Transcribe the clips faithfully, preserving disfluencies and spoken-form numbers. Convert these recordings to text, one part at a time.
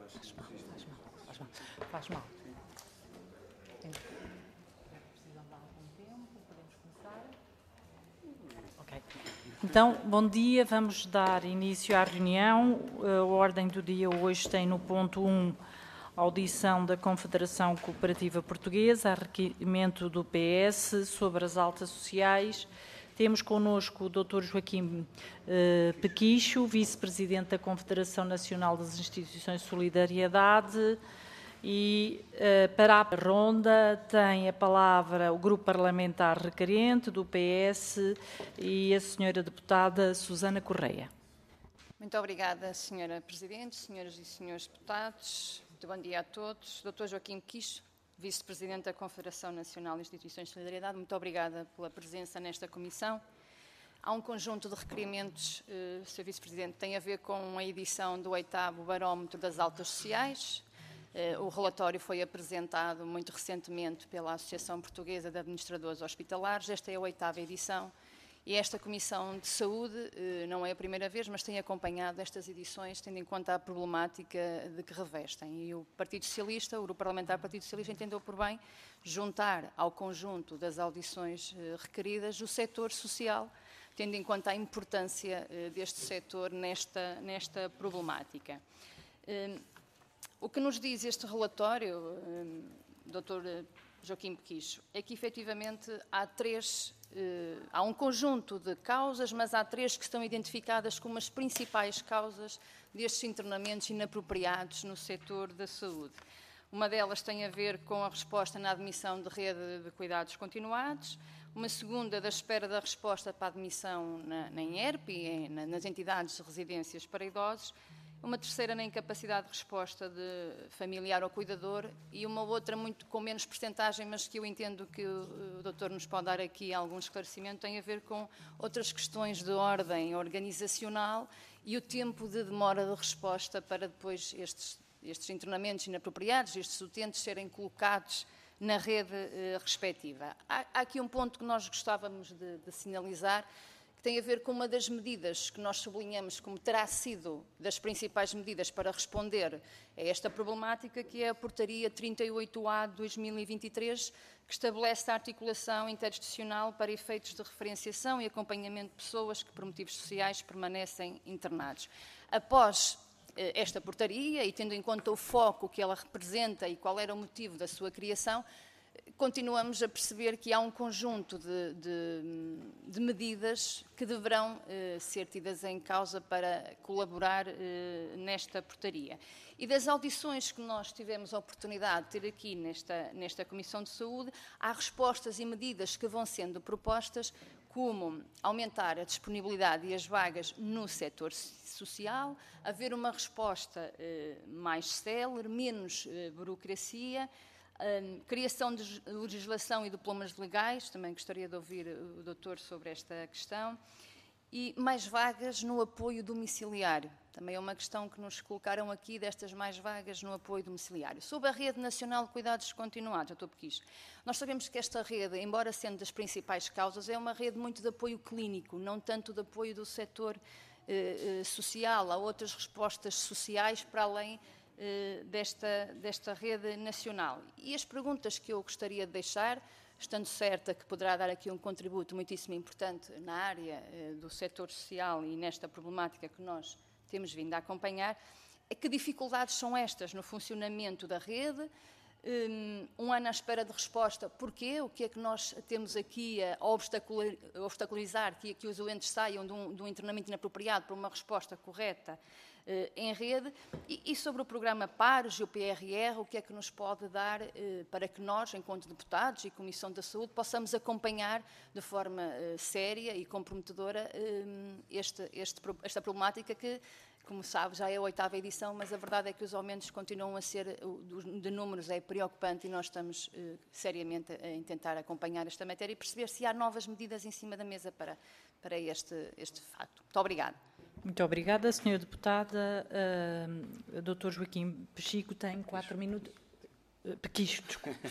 Faz mal, faz mal, faz mal. Faz mal. Precisam de algum tempo? Podemos começar? Ok. Então, bom dia, vamos dar início à reunião. A ordem do dia hoje tem no ponto um audição da Confederação Cooperativa Portuguesa a requerimento do P S sobre as altas sociais. Temos connosco o doutor Joaquim eh, Pequicho, vice-presidente da Confederação Nacional das Instituições de Solidariedade. E eh, para a ronda tem a palavra o grupo parlamentar requerente do P S e a senhora deputada Susana Correia. Muito obrigada, senhora Presidente, senhoras e senhores deputados. Muito bom dia a todos. doutor Joaquim Pequicho, vice-presidente da Confederação Nacional de Instituições de Solidariedade, muito obrigada pela presença nesta comissão. Há um conjunto de requerimentos, eh, senhor Vice-Presidente, que tem a ver com a edição do oitavo Barómetro das Altas Sociais. Eh, o relatório foi apresentado muito recentemente pela Associação Portuguesa de Administradores Hospitalares. Esta é a oitava edição e esta Comissão de Saúde eh, não é a primeira vez, mas tem acompanhado estas edições, tendo em conta a problemática de que revestem. E o Partido Socialista, o Grupo Parlamentar do Partido Socialista, entendeu por bem juntar ao conjunto das audições eh, requeridas o setor social, tendo em conta a importância eh, deste setor nesta, nesta problemática. Eh, O que nos diz este relatório, doutor Joaquim Pequicho, é que efetivamente há três, há um conjunto de causas, mas há três que estão identificadas como as principais causas destes internamentos inapropriados no setor da saúde. Uma delas tem a ver com a resposta na admissão de rede de cuidados continuados, uma segunda da espera da resposta para a admissão na, na I E R P e nas entidades de residências para idosos, uma terceira na incapacidade de resposta de familiar ou cuidador e uma outra muito com menos percentagem, mas que eu entendo que o, o doutor nos pode dar aqui algum esclarecimento, tem a ver com outras questões de ordem organizacional e o tempo de demora de resposta para depois estes, estes internamentos inapropriados, estes utentes serem colocados na rede eh, respectiva. Há, há aqui um ponto que nós gostávamos de, de sinalizar, que tem a ver com uma das medidas que nós sublinhamos como terá sido das principais medidas para responder a esta problemática, que é a Portaria trinta e oito A de dois mil e vinte e três, que estabelece a articulação interinstitucional para efeitos de referenciação e acompanhamento de pessoas que, por motivos sociais, permanecem internados. Após eh, esta portaria, e tendo em conta o foco que ela representa e qual era o motivo da sua criação, continuamos a perceber que há um conjunto de, de, de medidas que deverão eh, ser tidas em causa para colaborar eh, nesta portaria. E das audições que nós tivemos a oportunidade de ter aqui nesta, nesta Comissão de Saúde, há respostas e medidas que vão sendo propostas, como aumentar a disponibilidade e as vagas no setor social, haver uma resposta eh, mais célere, menos eh, burocracia, Um, criação de legislação e diplomas legais, também gostaria de ouvir o doutor sobre esta questão, e mais vagas no apoio domiciliário. Também é uma questão que nos colocaram aqui, destas mais vagas no apoio domiciliário. Sobre a Rede Nacional de Cuidados Continuados, doutor Pequicho, nós sabemos que esta rede, embora sendo das principais causas, é uma rede muito de apoio clínico, não tanto de apoio do setor eh, social. Há outras respostas sociais para além Desta, desta rede nacional. E as perguntas que eu gostaria de deixar, estando certa que poderá dar aqui um contributo muitíssimo importante na área do setor social e nesta problemática que nós temos vindo a acompanhar, é que dificuldades são estas no funcionamento da rede, um ano à espera de resposta, porquê? O que é que nós temos aqui a obstaculizar que, que os doentes saiam de um, de um internamento inapropriado para uma resposta correta em rede, e, e sobre o programa PARES e o P R R, o que é que nos pode dar eh, para que nós, enquanto deputados e Comissão da Saúde, possamos acompanhar de forma eh, séria e comprometedora eh, este, este, esta problemática que, como sabe, já é a oitava edição, mas a verdade é que os aumentos continuam a ser, de números é preocupante e nós estamos eh, seriamente a tentar acompanhar esta matéria e perceber se há novas medidas em cima da mesa para, para este, este facto. Muito obrigada. Muito obrigada, senhora deputada. Uh, doutor Joaquim Pequicho tem quatro minutos. Uh, Pequicho, desculpe.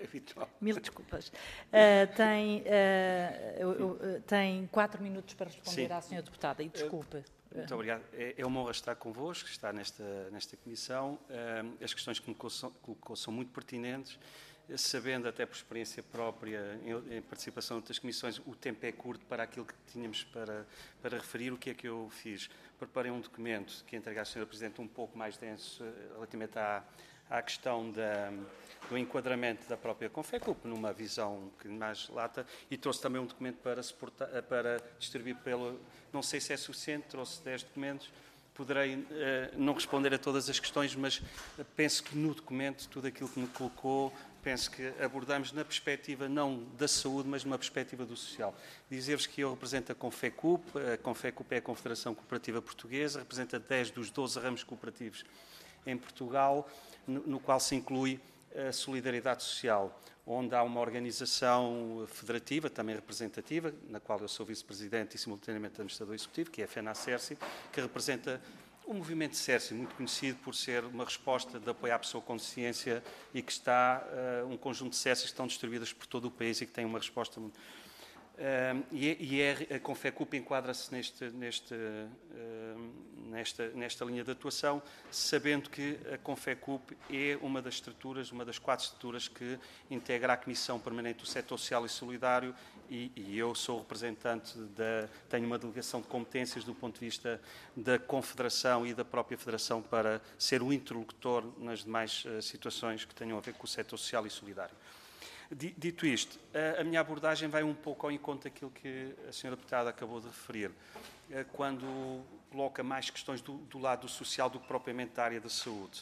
Mil desculpas. Uh, tem, uh, uh, uh, tem quatro minutos para responder Sim. à senhora deputada. E desculpe. Muito obrigado. É uma honra estar convosco, estar nesta, nesta comissão. As questões que me colocou são muito pertinentes, sabendo até por experiência própria, em, em participação em outras comissões, o tempo é curto para aquilo que tínhamos para, para referir. O que é que eu fiz? Preparei um documento que entreguei à senhora Presidente um pouco mais denso relativamente à, à questão da, do enquadramento da própria Confecup, numa visão um bocadinho mais lata, e trouxe também um documento para, suportar, para distribuir pelo... Não sei se é suficiente, trouxe dez documentos. Poderei uh, não responder a todas as questões, mas penso que no documento, tudo aquilo que me colocou, penso que abordamos na perspectiva não da saúde, mas numa perspectiva do social. Dizer-vos que eu represento a Confecup, a Confecup é a Confederação Cooperativa Portuguesa, representa dez dos doze ramos cooperativos em Portugal, no, no qual se inclui a Solidariedade Social, onde há uma organização federativa, também representativa, na qual eu sou vice-presidente e simultaneamente administrador executivo, que é a FENACERSI, que representa o movimento CERSI, muito conhecido por ser uma resposta de apoio à pessoa com deficiência e que está, uh, um conjunto de CERSIs que estão distribuídas por todo o país e que têm uma resposta muito... Uh, e, é, e é, a Confecup enquadra-se neste, neste, uh, nesta, nesta linha de atuação, sabendo que a Confecup é uma das estruturas, uma das quatro estruturas que integra a Comissão Permanente do Setor Social e Solidário e, e eu sou representante, da, tenho uma delegação de competências do ponto de vista da Confederação e da própria Federação para ser o interlocutor nas demais uh, situações que tenham a ver com o setor social e solidário. Dito isto, a minha abordagem vai um pouco ao encontro daquilo que a senhora Deputada acabou de referir, quando coloca mais questões do, do lado social do que propriamente da área da saúde.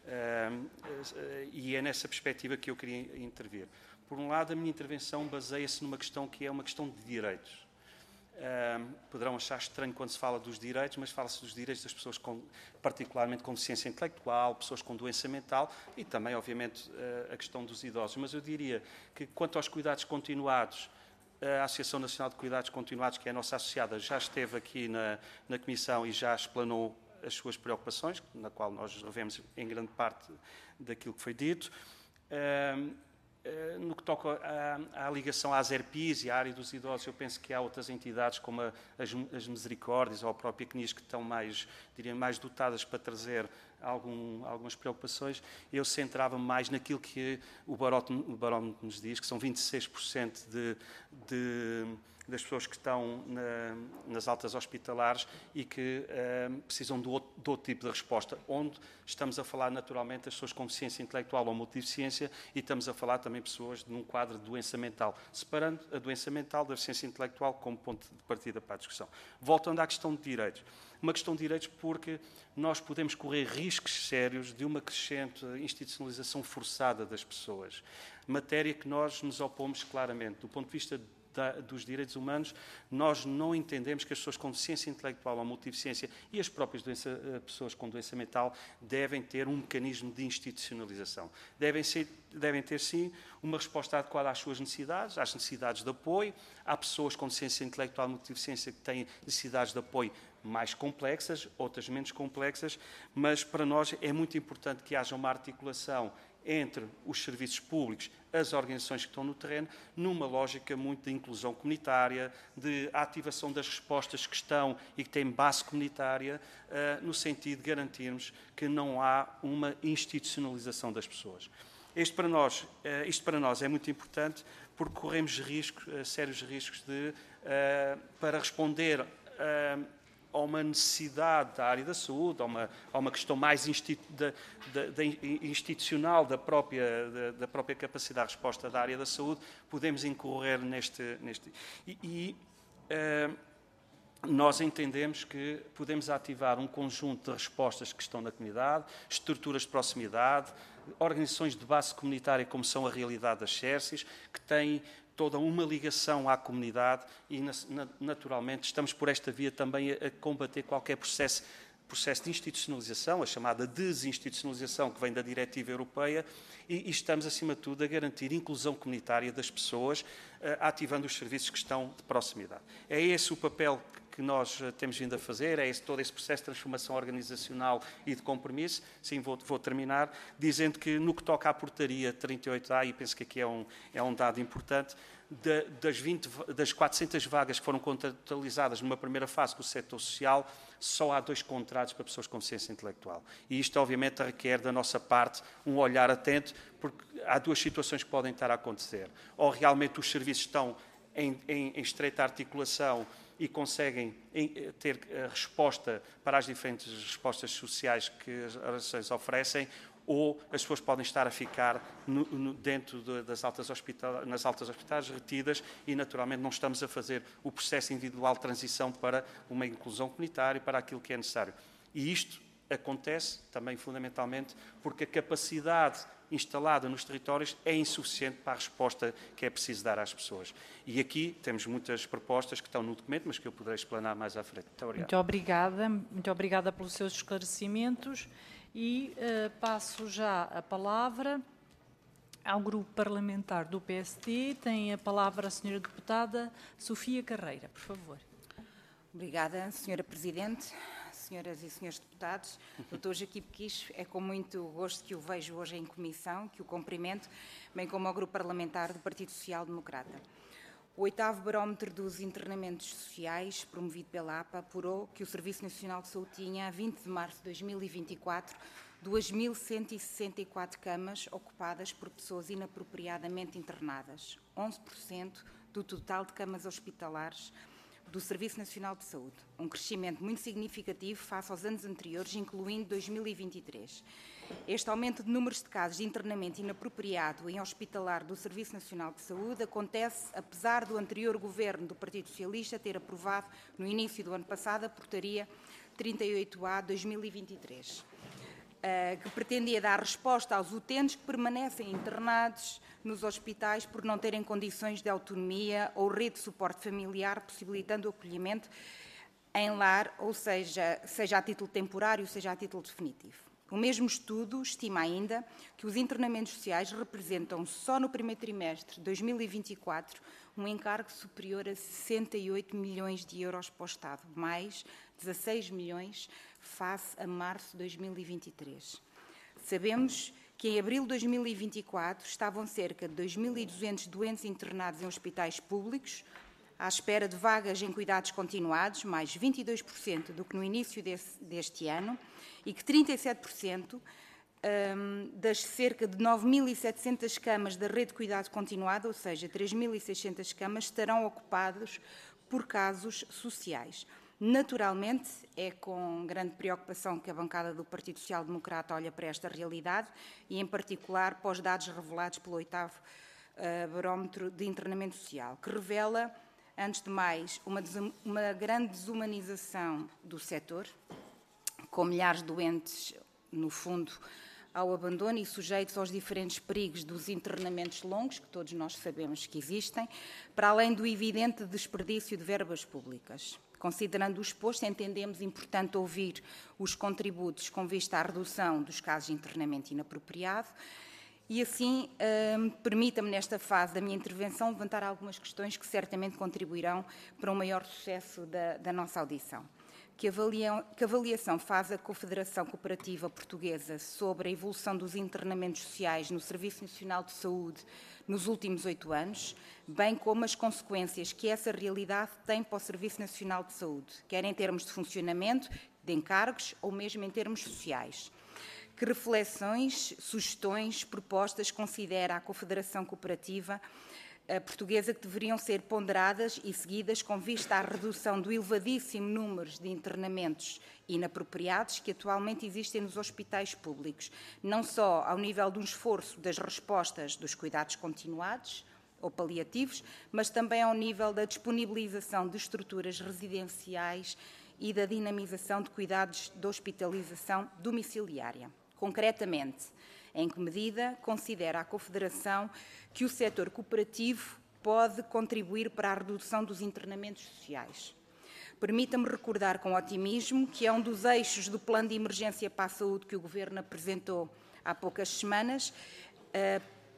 E é nessa perspectiva que eu queria intervir. Por um lado, a minha intervenção baseia-se numa questão que é uma questão de direitos. Uh, poderão achar estranho quando se fala dos direitos, mas fala-se dos direitos das pessoas, com, particularmente com deficiência intelectual, pessoas com doença mental e também, obviamente, uh, a questão dos idosos. Mas eu diria que, quanto aos cuidados continuados, a Associação Nacional de Cuidados Continuados, que é a nossa associada, já esteve aqui na, na Comissão e já explanou as suas preocupações, na qual nós revemos em grande parte daquilo que foi dito. Uh, No que toca à, à ligação às R P Is e à área dos idosos, eu penso que há outras entidades como a, as, as Misericórdias ou a própria C N I S que estão mais, diria, mais dotadas para trazer algum, algumas preocupações. Eu centrava-me mais naquilo que o barómetro, o barómetro nos diz, que são vinte e seis por cento de, de, das pessoas que estão na, nas altas hospitalares e que uh, precisam de outro, de outro tipo de resposta, onde estamos a falar naturalmente das pessoas com deficiência intelectual ou multideficiência e estamos a falar também pessoas num quadro de doença mental, separando a doença mental da deficiência intelectual como ponto de partida para a discussão. Voltando à questão de direitos. Uma questão de direitos porque nós podemos correr riscos sérios de uma crescente institucionalização forçada das pessoas, matéria que nós nos opomos claramente. Do ponto de vista Da, dos direitos humanos, nós não entendemos que as pessoas com deficiência intelectual ou multideficiência e as próprias doença, pessoas com doença mental devem ter um mecanismo de institucionalização. Devem, ser, devem ter, sim, uma resposta adequada às suas necessidades, às necessidades de apoio. Há pessoas com deficiência intelectual e multideficiência que têm necessidades de apoio mais complexas, outras menos complexas, mas para nós é muito importante que haja uma articulação entre os serviços públicos, as organizações que estão no terreno, numa lógica muito de inclusão comunitária, de ativação das respostas que estão e que têm base comunitária, uh, no sentido de garantirmos que não há uma institucionalização das pessoas. Isto para nós, uh, isto para nós é muito importante porque corremos riscos, uh, sérios riscos de, uh, para responder uh, a uma necessidade da área da saúde, a uma, a uma questão mais institu da, da, da institucional da própria, da, da própria capacidade de resposta da área da saúde, podemos incorrer neste... neste e, e uh, nós entendemos que podemos ativar um conjunto de respostas que estão na comunidade, estruturas de proximidade, organizações de base comunitária como são a realidade das CERSIs, que têm toda uma ligação à comunidade e, naturalmente, estamos por esta via também a combater qualquer processo, processo de institucionalização, a chamada desinstitucionalização que vem da diretiva europeia e, e estamos, acima de tudo, a garantir a inclusão comunitária das pessoas, uh, ativando os serviços que estão de proximidade. É esse o papel que nós temos vindo a fazer, é esse, todo esse processo de transformação organizacional e de compromisso. Sim, vou, vou terminar dizendo que no que toca à portaria trinta e oito A, e penso que aqui é um, é um dado importante, de, das, vinte, das quatrocentas vagas que foram contratualizadas numa primeira fase com o setor social, só há dois contratos para pessoas com deficiência intelectual. E isto, obviamente, requer da nossa parte um olhar atento, porque há duas situações que podem estar a acontecer. Ou realmente os serviços estão em, em, em estreita articulação e conseguem ter resposta para as diferentes respostas sociais que as organizações oferecem, ou as pessoas podem estar a ficar no, no, dentro de, das altas hospitais, nas altas hospitais retidas e, naturalmente, não estamos a fazer o processo individual de transição para uma inclusão comunitária, para aquilo que é necessário. E isto acontece também, fundamentalmente, porque a capacidade instalada nos territórios é insuficiente para a resposta que é preciso dar às pessoas. E aqui temos muitas propostas que estão no documento, mas que eu poderei explanar mais à frente. Muito obrigado. Muito obrigada, muito obrigada pelos seus esclarecimentos. E uh, passo já a palavra ao grupo parlamentar do P S D. Tem a palavra a senhora deputada Sofia Carreira, por favor. Obrigada, senhora Presidente, senhoras e senhores deputados. doutor Jaquibe Quicho, é com muito gosto que o vejo hoje em comissão, que o cumprimento, bem como ao grupo parlamentar do Partido Social Democrata. O oitavo barómetro dos internamentos sociais, promovido pela A P A, apurou que o Serviço Nacional de Saúde tinha, a vinte de março de dois mil e vinte e quatro, duas mil cento e sessenta e quatro camas ocupadas por pessoas inapropriadamente internadas, onze por cento do total de camas hospitalares do Serviço Nacional de Saúde, um crescimento muito significativo face aos anos anteriores, incluindo dois mil e vinte e três. Este aumento de números de casos de internamento inapropriado em hospitalar do Serviço Nacional de Saúde acontece apesar do anterior governo do Partido Socialista ter aprovado, no início do ano passado, a portaria trinta e oito A de dois mil e vinte e três, que pretendia dar resposta aos utentes que permanecem internados nos hospitais por não terem condições de autonomia ou rede de suporte familiar, possibilitando o acolhimento em lar, ou seja, seja a título temporário, seja a título definitivo. O mesmo estudo estima ainda que os internamentos sociais representam, só no primeiro trimestre de dois mil e vinte e quatro, um encargo superior a sessenta e oito milhões de euros para o Estado, mais dezasseis milhões face a março de dois mil e vinte e três. Sabemos que em abril de dois mil e vinte e quatro estavam cerca de dois mil e duzentos doentes internados em hospitais públicos, à espera de vagas em cuidados continuados, mais vinte e dois por cento do que no início desse, deste ano, e que trinta e sete por cento um, das cerca de nove mil e setecentas camas da rede de cuidado continuado, ou seja, três mil e seiscentas camas, estarão ocupadas por casos sociais. Naturalmente, é com grande preocupação que a bancada do Partido Social Democrata olha para esta realidade e, em particular, para os dados revelados pelo oitavo uh, barómetro de internamento social, que revela, antes de mais, uma, uma grande desumanização do setor, com milhares de doentes, no fundo, ao abandono e sujeitos aos diferentes perigos dos internamentos longos, que todos nós sabemos que existem, para além do evidente desperdício de verbas públicas. Considerando o exposto, entendemos importante ouvir os contributos com vista à redução dos casos de internamento inapropriado e, assim, hum, permita-me, nesta fase da minha intervenção, levantar algumas questões que certamente contribuirão para um maior sucesso da, da nossa audição. Que, avaliam, que avaliação faz a Confederação Cooperativa Portuguesa sobre a evolução dos internamentos sociais no Serviço Nacional de Saúde nos últimos oito anos, bem como as consequências que essa realidade tem para o Serviço Nacional de Saúde, quer em termos de funcionamento, de encargos ou mesmo em termos sociais? Que reflexões, sugestões, propostas considera a Confederação Cooperativa a portuguesa que deveriam ser ponderadas e seguidas com vista à redução do elevadíssimo número de internamentos inapropriados que atualmente existem nos hospitais públicos, não só ao nível de um esforço das respostas dos cuidados continuados ou paliativos, mas também ao nível da disponibilização de estruturas residenciais e da dinamização de cuidados de hospitalização domiciliária. Concretamente, em que medida considera a Confederação que o setor cooperativo pode contribuir para a redução dos internamentos sociais? Permita-me recordar com otimismo que é um dos eixos do Plano de Emergência para a Saúde que o Governo apresentou há poucas semanas,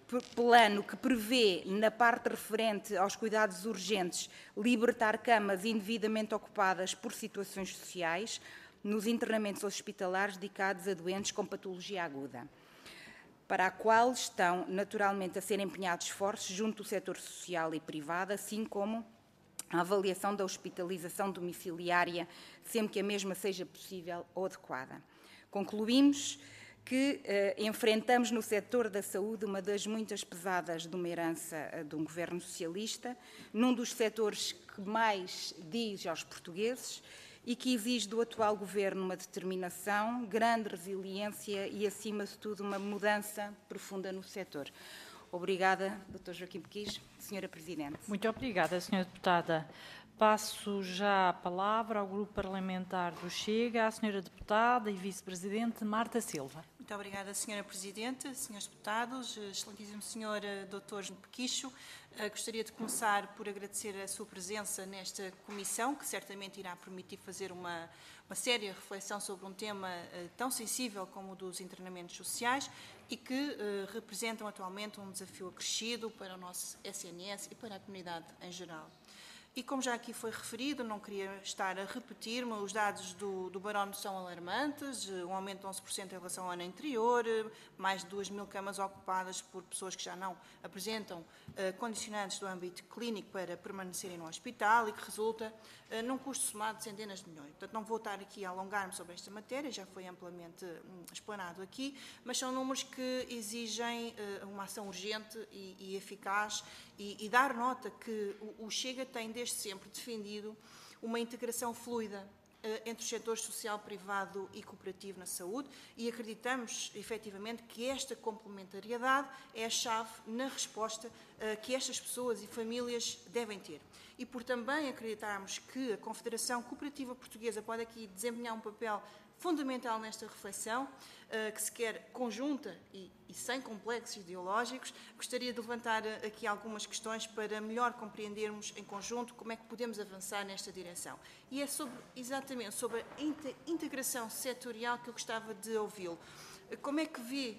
plano que prevê, na parte referente aos cuidados urgentes, libertar camas indevidamente ocupadas por situações sociais nos internamentos hospitalares dedicados a doentes com patologia aguda, para a qual estão naturalmente a ser empenhados esforços junto do setor social e privado, assim como a avaliação da hospitalização domiciliária, sempre que a mesma seja possível ou adequada. Concluímos que eh, enfrentamos no setor da saúde uma das muitas pesadas de uma herança eh, de um governo socialista, num dos setores que mais diz aos portugueses e que exige do atual governo uma determinação, grande resiliência e, acima de tudo, uma mudança profunda no setor. Obrigada, doutor Joaquim Pequis. Senhora Presidente. Muito obrigada, senhora Deputada. Passo já a palavra ao Grupo Parlamentar do Chega, à senhora Deputada e Vice-Presidente Marta Silva. Muito obrigada, senhora Presidente, senhores Deputados, excelentíssimo senhor doutor Pequicho. Gostaria de começar por agradecer a sua presença nesta comissão, que certamente irá permitir fazer uma, uma séria reflexão sobre um tema tão sensível como o dos internamentos sociais e que uh, representam atualmente um desafio acrescido para o nosso S N S e para a comunidade em geral. E como já aqui foi referido, não queria estar a repetir-me, os dados do, do barómetro são alarmantes, um aumento de onze por cento em relação ao ano anterior, mais de duas mil camas ocupadas por pessoas que já não apresentam uh, condicionantes do âmbito clínico para permanecerem no hospital e que resulta uh, num custo somado de centenas de milhões. Portanto, não vou estar aqui a alongar-me sobre esta matéria, já foi amplamente um, explanado aqui, mas são números que exigem uh, uma ação urgente e, e eficaz e, e dar nota que o, o Chega tem desde sempre defendido uma integração fluida uh, entre os setores social, privado e cooperativo na saúde e acreditamos, efetivamente, que esta complementariedade é a chave na resposta uh, que estas pessoas e famílias devem ter. E por também acreditarmos que a Confederação Cooperativa Portuguesa pode aqui desempenhar um papel fundamental nesta reflexão, uh, que se quer conjunta e, e sem complexos ideológicos, gostaria de levantar aqui algumas questões para melhor compreendermos em conjunto como é que podemos avançar nesta direção. E é sobre, exatamente sobre a integração setorial que eu gostava de ouvi-lo. Como é que vê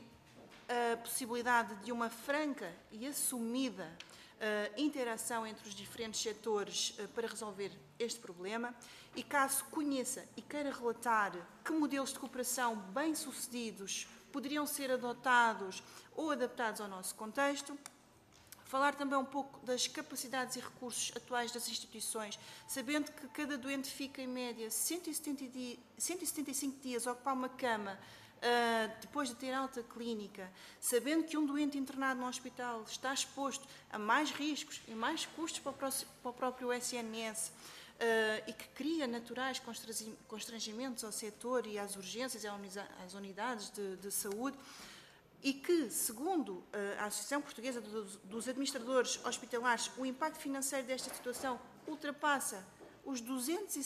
a possibilidade de uma franca e assumida Uh, interação entre os diferentes setores uh, para resolver este problema e, caso conheça e queira relatar que modelos de cooperação bem-sucedidos poderiam ser adotados ou adaptados ao nosso contexto, falar também um pouco das capacidades e recursos atuais das instituições, sabendo que cada doente fica, em média, cento e setenta e cinco dias a ocupar uma cama, Uh, depois de ter alta clínica, sabendo que um doente internado no hospital está exposto a mais riscos e mais custos para o, próximo, para o próprio S N S uh, e que cria naturais constrangimentos ao setor e às urgências e às unidades de, de saúde e que, segundo uh, a Associação Portuguesa dos, dos Administradores Hospitalares, o impacto financeiro desta situação ultrapassa os duzentos e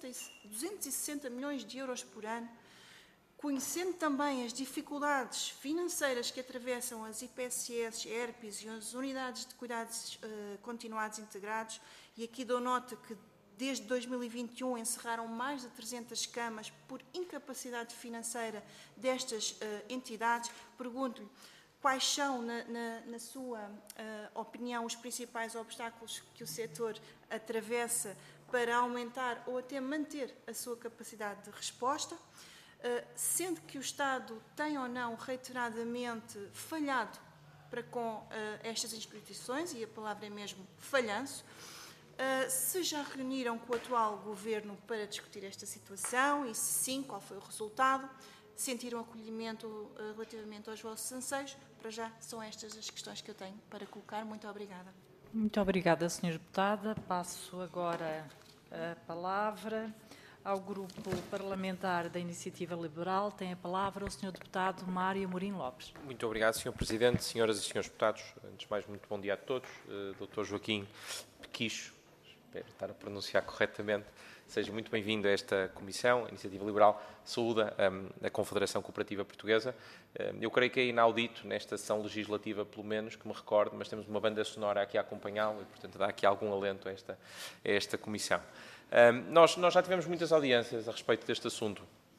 sessenta milhões de euros por ano. Conhecendo também as dificuldades financeiras que atravessam as I P S S, ERPs e as unidades de cuidados uh, continuados integrados, e aqui dou nota que desde dois mil e vinte e um encerraram mais de trezentas camas por incapacidade financeira destas uh, entidades, pergunto-lhe quais são, na, na, na sua uh, opinião, os principais obstáculos que o setor atravessa para aumentar ou até manter a sua capacidade de resposta, Uh, sendo que o Estado tem ou não reiteradamente falhado para com uh, estas instituições, e a palavra é mesmo falhanço, uh, se já reuniram com o atual Governo para discutir esta situação e se sim, qual foi o resultado, sentiram acolhimento uh, relativamente aos vossos anseios? Para já são estas as questões que eu tenho para colocar. Muito obrigada. Muito obrigada, senhora Deputada. Passo agora a palavra ao Grupo Parlamentar da Iniciativa Liberal. Tem a palavra o senhor Deputado Mário Amorim Lopes. Muito obrigado, senhor Presidente, senhoras e senhores deputados. Antes de mais, muito bom dia a todos. Uh, doutor Joaquim Pequicho, espero estar a pronunciar corretamente. Seja muito bem-vindo a esta Comissão, a Iniciativa Liberal, saúda um, a Confederação Cooperativa Portuguesa. Um, eu creio que é inaudito, nesta sessão legislativa, pelo menos, que me recordo, mas temos uma banda sonora aqui a acompanhá-lo e, portanto, dá aqui algum alento a esta, a esta Comissão. Um, nós, nós já tivemos muitas audiências a respeito deste assunto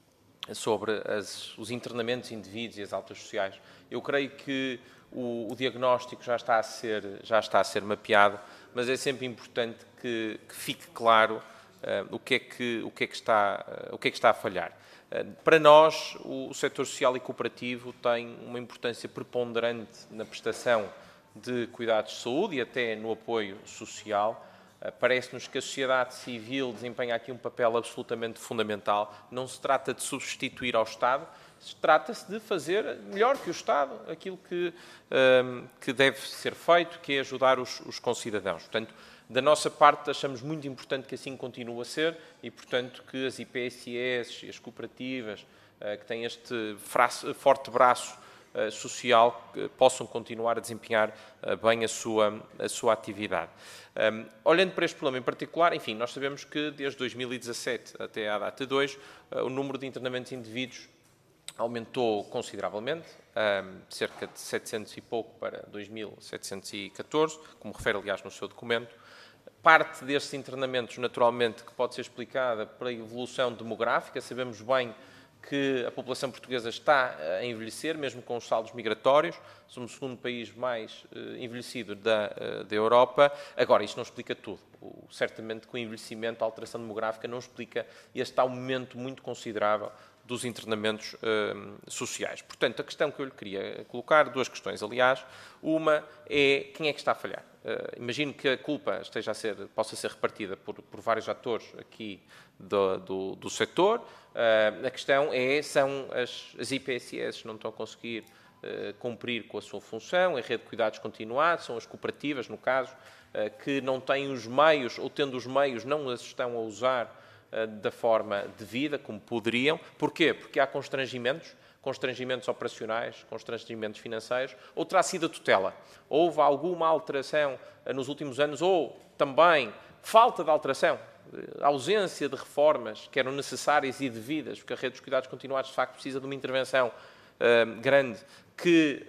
sobre as, os internamentos indevidos e as altas sociais. Eu creio que o, o diagnóstico já está a ser, já está a ser mapeado, mas é sempre importante que, que fique claro uh, o, que é que, o, que é que está, uh, o que é que está a falhar. Uh, para nós, o, o setor social e cooperativo tem uma importância preponderante na prestação de cuidados de saúde e até no apoio social. Uh, parece-nos que a sociedade civil desempenha aqui um papel absolutamente fundamental. Não se trata de substituir ao Estado, trata-se de fazer melhor que o Estado aquilo que, um, que deve ser feito, que é ajudar os, os concidadãos. Portanto, da nossa parte, achamos muito importante que assim continue a ser e, portanto, que as I P S I S e as cooperativas uh, que têm este fraço, forte braço uh, social uh, possam continuar a desempenhar uh, bem a sua, a sua atividade. Um, olhando para este problema em particular, enfim, nós sabemos que desde dois mil e dezassete até à data de hoje, uh, o número de internamentos indevidos aumentou consideravelmente, um, cerca de setecentos e pouco para dois mil setecentos e catorze, como refere, aliás, no seu documento. Parte destes internamentos, naturalmente, que pode ser explicada pela evolução demográfica. Sabemos bem que a população portuguesa está a envelhecer, mesmo com os saldos migratórios. Somos o segundo país mais uh, envelhecido da, uh, da Europa. Agora, isto não explica tudo. O, certamente que o envelhecimento, a alteração demográfica, não explica este aumento muito considerável dos internamentos uh, sociais. Portanto, a questão que eu lhe queria colocar, duas questões, aliás. Uma é quem é que está a falhar. Uh, imagino que a culpa esteja a ser, possa ser repartida por, por vários atores aqui do, do, do setor. Uh, a questão é, são as, as I P S I S que não estão a conseguir uh, cumprir com a sua função, a rede de cuidados continuados, são as cooperativas, no caso, uh, que não têm os meios, ou tendo os meios, não as estão a usar da forma devida, como poderiam. Porquê? Porque há constrangimentos, constrangimentos operacionais, constrangimentos financeiros, ou terá sido a tutela. Houve alguma alteração nos últimos anos, ou também falta de alteração, ausência de reformas que eram necessárias e devidas, porque a rede dos cuidados continuados, de facto, precisa de uma intervenção uh, grande, que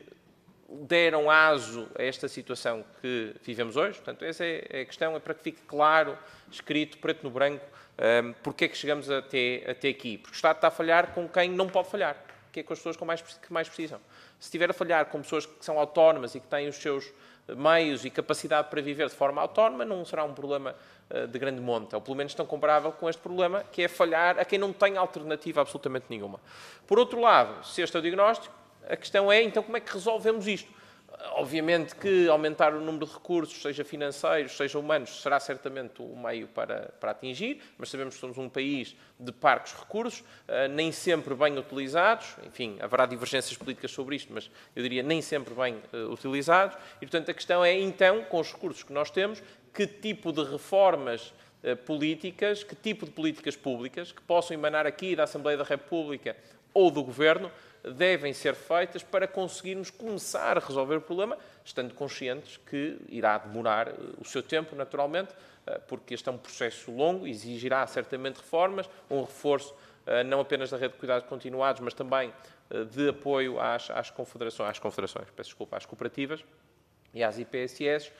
deram aso a esta situação que vivemos hoje. Portanto, essa é a questão, é para que fique claro, escrito, preto no branco, um, porque é que chegamos até, até aqui. Porque o Estado está a falhar com quem não pode falhar, que é com as pessoas com mais, que mais precisam. Se estiver a falhar com pessoas que são autónomas e que têm os seus meios e capacidade para viver de forma autónoma, não será um problema uh, de grande monta, ou pelo menos tão comparável com este problema, que é falhar a quem não tem alternativa absolutamente nenhuma. Por outro lado, se este é o diagnóstico, a questão é, então, como é que resolvemos isto? Obviamente que aumentar o número de recursos, seja financeiros, seja humanos, será certamente o meio para, para atingir, mas sabemos que somos um país de parcos recursos, uh, nem sempre bem utilizados, enfim, haverá divergências políticas sobre isto, mas eu diria nem sempre bem uh, utilizados, e portanto a questão é, então, com os recursos que nós temos, que tipo de reformas uh, políticas, que tipo de políticas públicas, que possam emanar aqui da Assembleia da República ou do Governo, devem ser feitas para conseguirmos começar a resolver o problema, estando conscientes que irá demorar o seu tempo, naturalmente, porque este é um processo longo, exigirá certamente reformas, um reforço não apenas da rede de cuidados continuados, mas também de apoio às, às confederações, às confederações, peço desculpa, às cooperativas e às I P S I S,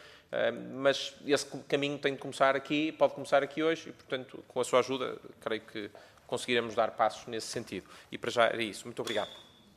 mas esse caminho tem de começar aqui, pode começar aqui hoje, e, portanto, com a sua ajuda, creio que conseguiremos dar passos nesse sentido. E para já era isso. Muito obrigado.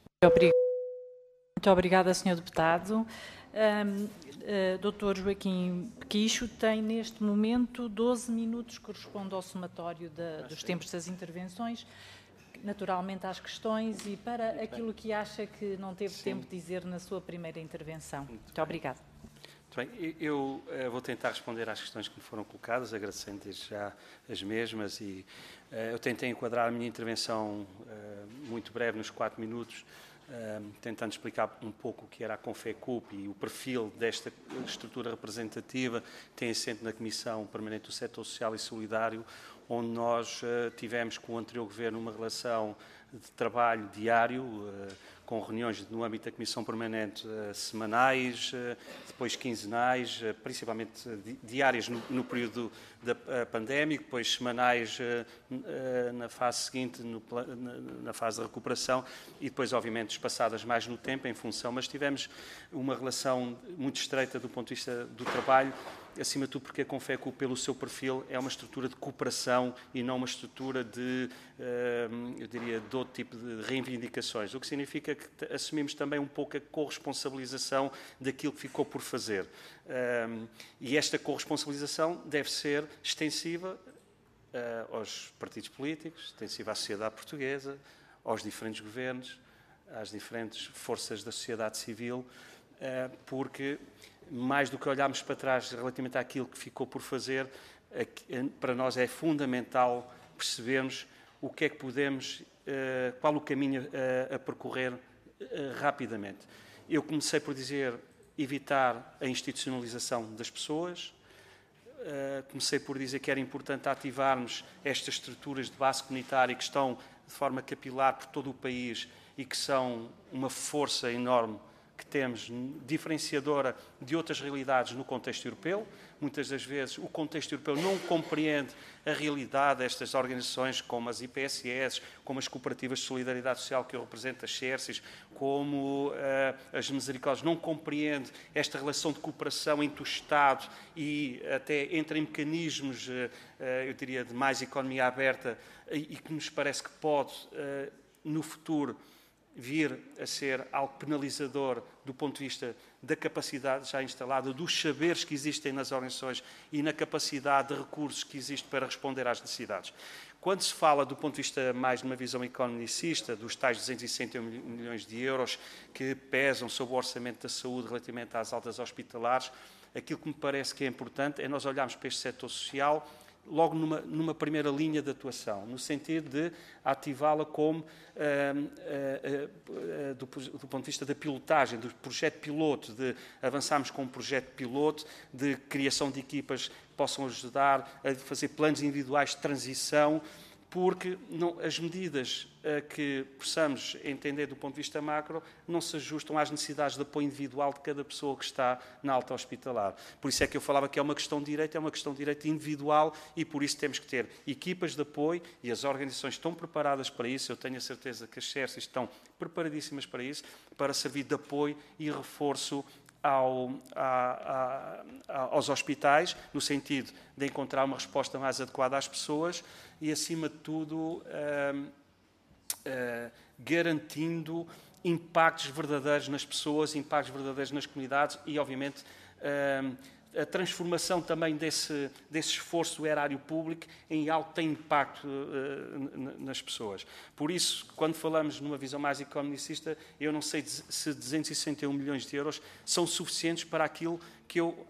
Muito obrigada, senhor Deputado. Um, uh, doutor Joaquim Pequicho tem, neste momento, doze minutos, que corresponde ao somatório da, dos tempos das intervenções, naturalmente às questões e para Muito aquilo bem. que acha que não teve Sim. tempo de dizer na sua primeira intervenção. Muito, Muito obrigada. Muito bem, eu uh, vou tentar responder às questões que me foram colocadas, agradecendo desde já as mesmas, e uh, eu tentei enquadrar a minha intervenção uh, muito breve, nos quatro minutos, uh, tentando explicar um pouco o que era a Confecup e o perfil desta estrutura representativa, tem assento na Comissão Permanente do Setor Social e Solidário, onde nós uh, tivemos com o anterior Governo uma relação de trabalho diário, uh, com reuniões no âmbito da Comissão Permanente uh, semanais, uh, depois quinzenais, uh, principalmente di diárias no, no período da uh, pandémico, depois semanais uh, uh, na fase seguinte, no, na, na fase da recuperação, e depois, obviamente, espaçadas mais no tempo, em função, mas tivemos uma relação muito estreita do ponto de vista do trabalho, acima de tudo porque a Confeco, pelo seu perfil, é uma estrutura de cooperação e não uma estrutura de, eu diria, de outro tipo de reivindicações, o que significa que assumimos também um pouco a corresponsabilização daquilo que ficou por fazer. E esta corresponsabilização deve ser extensiva aos partidos políticos, extensiva à sociedade portuguesa, aos diferentes governos, às diferentes forças da sociedade civil, porque mais do que olharmos para trás relativamente àquilo que ficou por fazer, para nós é fundamental percebermos o que é que podemos, qual o caminho a percorrer rapidamente. Eu comecei por dizer evitar a institucionalização das pessoas, comecei por dizer que era importante ativarmos estas estruturas de base comunitária que estão de forma capilar por todo o país e que são uma força enorme que temos, diferenciadora de outras realidades no contexto europeu. Muitas das vezes o contexto europeu não compreende a realidade destas organizações, como as I P S S, como as cooperativas de solidariedade social que eu represento, as SERCIS, como uh, as Misericórdias, não compreende esta relação de cooperação entre o Estado e até entre mecanismos, uh, uh, eu diria, de mais economia aberta e, e que nos parece que pode, uh, no futuro, vir a ser algo penalizador do ponto de vista da capacidade já instalada, dos saberes que existem nas organizações e na capacidade de recursos que existe para responder às necessidades. Quando se fala do ponto de vista mais de uma visão economicista, dos tais duzentos e sessenta e um milhões de euros que pesam sobre o orçamento da saúde relativamente às altas hospitalares, aquilo que me parece que é importante é nós olharmos para este setor social logo numa, numa primeira linha de atuação, no sentido de ativá-la como, uh, uh, uh, do, do ponto de vista da pilotagem, do projeto piloto, de avançarmos com um projeto piloto de criação de equipas que possam ajudar a fazer planos individuais de transição, porque não, as medidas uh, que possamos entender do ponto de vista macro não se ajustam às necessidades de apoio individual de cada pessoa que está na alta hospitalar. Por isso é que eu falava que é uma questão de direito, é uma questão de direito individual e por isso temos que ter equipas de apoio e as organizações estão preparadas para isso. Eu tenho a certeza que as SERCIS estão preparadíssimas para isso, para servir de apoio e reforço Ao, a, a, aos hospitais, no sentido de encontrar uma resposta mais adequada às pessoas e, acima de tudo, uh, uh, garantindo impactos verdadeiros nas pessoas, impactos verdadeiros nas comunidades e, obviamente, uh, a transformação também desse, desse esforço do erário público em algo que tem impacto uh, nas pessoas. Por isso, quando falamos numa visão mais economicista, eu não sei se duzentos e sessenta e um milhões de euros são suficientes para aquilo que eu uh,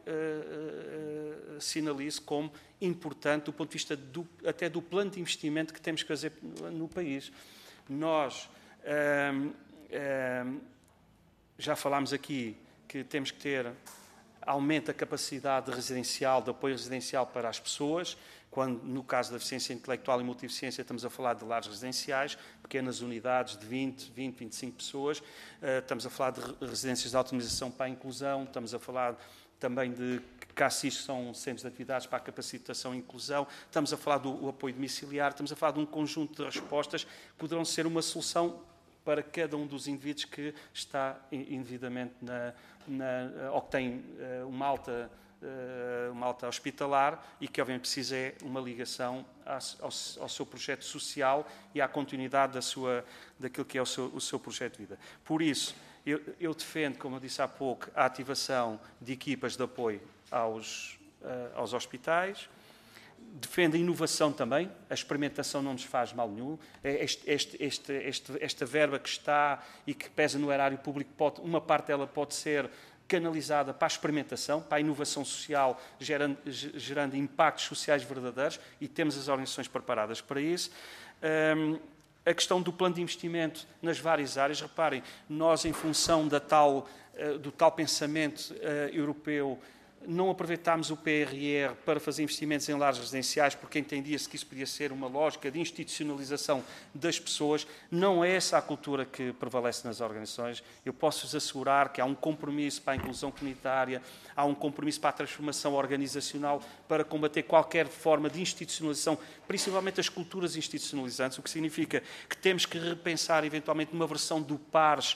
uh, sinalizo como importante do ponto de vista do, até do plano de investimento que temos que fazer no, no país. Nós uh, uh, já falámos aqui que temos que ter aumenta a capacidade residencial, de apoio residencial para as pessoas, quando, no caso da deficiência intelectual e multideficiência, estamos a falar de lares residenciais, pequenas unidades de vinte, vinte, vinte e cinco pessoas, estamos a falar de residências de autonomização para a inclusão, estamos a falar também de C A C I S, que são centros de atividades para a capacitação e inclusão, estamos a falar do apoio domiciliar, estamos a falar de um conjunto de respostas que poderão ser uma solução para cada um dos indivíduos que está indevidamente na, na, ou que tem uh, uma, alta, uh, uma alta hospitalar e que, obviamente, precisa é uma ligação ao, ao, ao seu projeto social e à continuidade da sua, daquilo que é o seu, o seu projeto de vida. Por isso, eu, eu defendo, como eu disse há pouco, a ativação de equipas de apoio aos, uh, aos hospitais. Defende a inovação também, a experimentação não nos faz mal nenhum. Este, este, este, este, esta verba que está e que pesa no erário público, pode, uma parte dela pode ser canalizada para a experimentação, para a inovação social, gerando, gerando impactos sociais verdadeiros e temos as organizações preparadas para isso. Um, a questão do plano de investimento nas várias áreas, reparem, nós em função da tal, uh, do tal pensamento uh, europeu, não aproveitámos o P R R para fazer investimentos em lares residenciais porque entendia-se que isso podia ser uma lógica de institucionalização das pessoas. Não é essa a cultura que prevalece nas organizações. Eu posso-vos assegurar que há um compromisso para a inclusão comunitária, há um compromisso para a transformação organizacional, para combater qualquer forma de institucionalização, principalmente as culturas institucionalizantes, o que significa que temos que repensar, eventualmente, numa versão do pares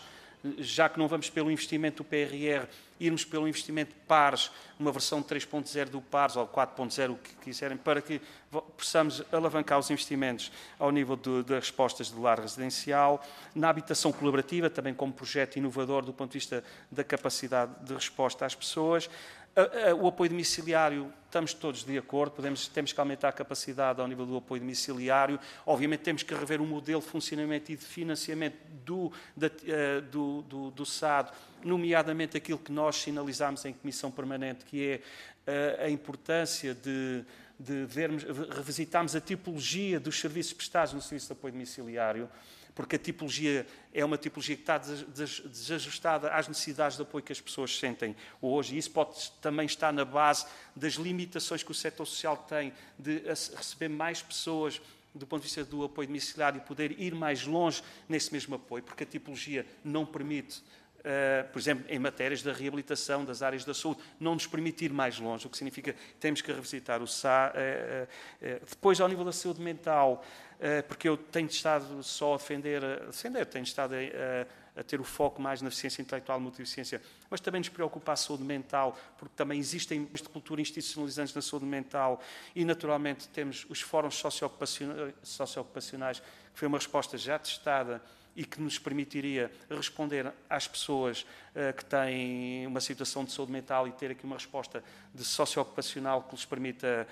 já que não vamos pelo investimento do P R R, irmos pelo investimento de pares, uma versão três ponto zero do pares ou quatro ponto zero, o que quiserem, para que possamos alavancar os investimentos ao nível de, das respostas de lar residencial, na habitação colaborativa, também como projeto inovador do ponto de vista da capacidade de resposta às pessoas. O apoio domiciliário, estamos todos de acordo, podemos, temos que aumentar a capacidade ao nível do apoio domiciliário. Obviamente temos que rever o modelo de funcionamento e de financiamento do, da, do, do, do S A D, nomeadamente aquilo que nós sinalizámos em Comissão Permanente, que é a importância de, de vermos, revisitarmos a tipologia dos serviços prestados no serviço de apoio domiciliário, porque a tipologia é uma tipologia que está desajustada às necessidades de apoio que as pessoas sentem hoje, e isso pode também estar na base das limitações que o setor social tem de receber mais pessoas do ponto de vista do apoio domiciliário e poder ir mais longe nesse mesmo apoio, porque a tipologia não permite, Uh, por exemplo, em matérias da reabilitação das áreas da saúde, não nos permite ir mais longe, o que significa que temos que revisitar o S A. Uh, uh, uh, depois, ao nível da saúde mental, uh, porque eu tenho estado só a defender, a defender tenho estado a, a, a ter o foco mais na deficiência intelectual e multideficiência, mas também nos preocupa a saúde mental, porque também existem de cultura institucionalizantes na saúde mental e, naturalmente, temos os fóruns socioocupacionais, que foi uma resposta já testada e que nos permitiria responder às pessoas uh, que têm uma situação de saúde mental e ter aqui uma resposta de socioocupacional que lhes permita,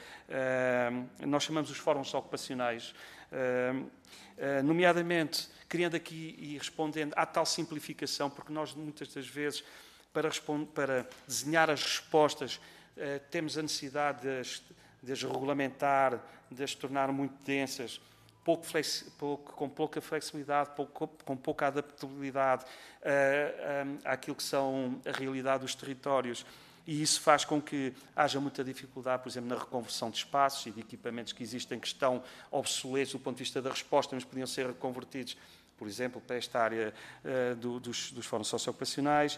uh, nós chamamos os fóruns ocupacionais, uh, uh, nomeadamente criando aqui e respondendo à tal simplificação, porque nós muitas das vezes, para, para desenhar as respostas, uh, temos a necessidade de as, de as regulamentar, de as tornar muito densas, Pouco flexi, pouco, com pouca flexibilidade, pouco, com pouca adaptabilidade uh, um, àquilo que são a realidade dos territórios. E isso faz com que haja muita dificuldade, por exemplo, na reconversão de espaços e de equipamentos que existem, que estão obsoletos do ponto de vista da resposta, mas podiam ser reconvertidos, por exemplo, para esta área uh, do, dos, dos fóruns socioocupacionais.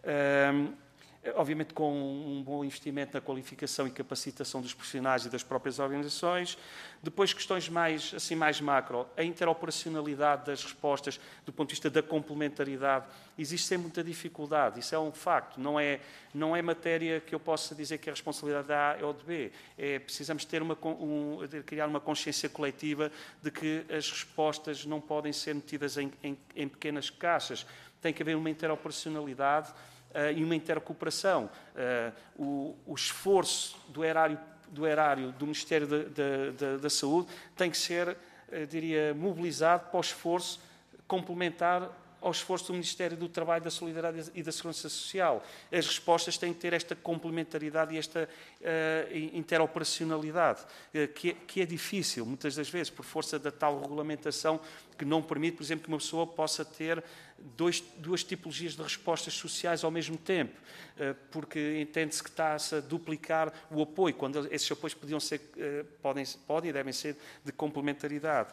Uh, Obviamente com um bom investimento na qualificação e capacitação dos profissionais e das próprias organizações. Depois, questões mais, assim, mais macro. A interoperacionalidade das respostas, do ponto de vista da complementaridade, existe sempre muita dificuldade. Isso é um facto. Não é, não é matéria que eu possa dizer que é responsabilidade da A ou de B. É, precisamos ter uma, um, criar uma consciência coletiva de que as respostas não podem ser metidas em, em, em pequenas caixas. Tem que haver uma interoperacionalidade Uh, e uma intercooperação. Uh, o, o esforço do erário, do erário do Ministério da, da, da, da Saúde tem que ser, uh, diria, mobilizado para o esforço complementar ao esforço do Ministério do Trabalho, da Solidariedade e da Segurança Social. As respostas têm que ter esta complementaridade e esta uh, interoperacionalidade, uh, que, é, que é difícil, muitas das vezes, por força da tal regulamentação que não permite, por exemplo, que uma pessoa possa ter dois, duas tipologias de respostas sociais ao mesmo tempo, uh, porque entende-se que está-se a duplicar o apoio, quando esses apoios podiam ser, uh, podem, podem e devem ser de complementaridade.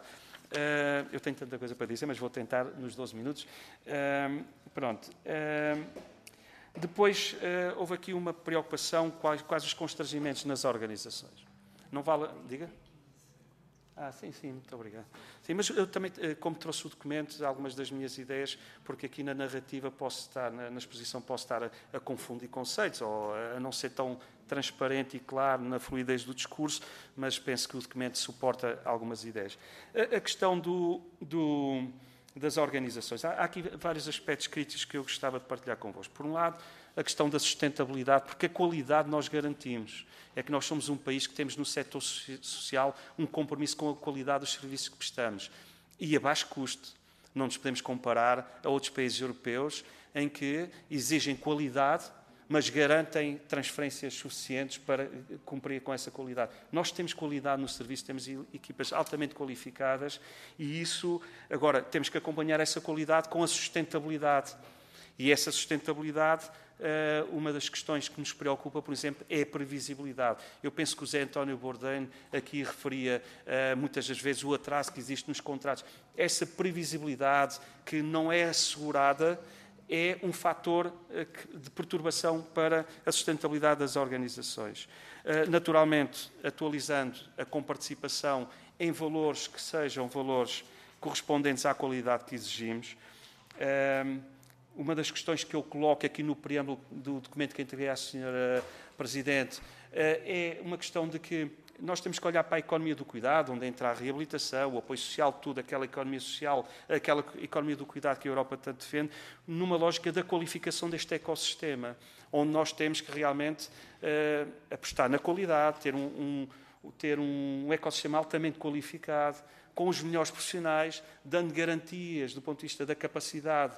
Uh, eu tenho tanta coisa para dizer, mas vou tentar nos doze minutos. Uh, pronto. Uh, depois, uh, houve aqui uma preocupação, quais, quais os constrangimentos nas organizações. Não vale... Diga? Ah, sim, sim, muito obrigado. Sim, mas eu também, como trouxe o documento, algumas das minhas ideias, porque aqui na narrativa posso estar, na, na exposição posso estar a, a confundir conceitos, ou a, a não ser tão transparente e claro na fluidez do discurso, mas penso que o documento suporta algumas ideias. A, a questão do, do, das organizações. Há, há aqui vários aspectos críticos que eu gostava de partilhar convosco. Por um lado, a questão da sustentabilidade, porque a qualidade nós garantimos. É que nós somos um país que temos no setor social um compromisso com a qualidade dos serviços que prestamos e a baixo custo. Não nos podemos comparar a outros países europeus em que exigem qualidade, mas garantem transferências suficientes para cumprir com essa qualidade. Nós temos qualidade no serviço, temos equipas altamente qualificadas e isso, agora, temos que acompanhar essa qualidade com a sustentabilidade. E essa sustentabilidade, uma das questões que nos preocupa, por exemplo, é a previsibilidade. Eu penso que o Zé António Bourdain aqui referia muitas das vezes o atraso que existe nos contratos. Essa previsibilidade que não é assegurada é um fator de perturbação para a sustentabilidade das organizações. Naturalmente, atualizando a comparticipação em valores que sejam valores correspondentes à qualidade que exigimos. uma das questões que eu coloco aqui no preâmbulo do documento que entreguei à senhora Presidente é uma questão de que nós temos que olhar para a economia do cuidado, onde entra a reabilitação, o apoio social, tudo, aquela economia social, aquela economia do cuidado que a Europa tanto defende, numa lógica da qualificação deste ecossistema, onde nós temos que realmente uh, apostar na qualidade, ter um, um, ter um ecossistema altamente qualificado, com os melhores profissionais, dando garantias do ponto de vista da capacidade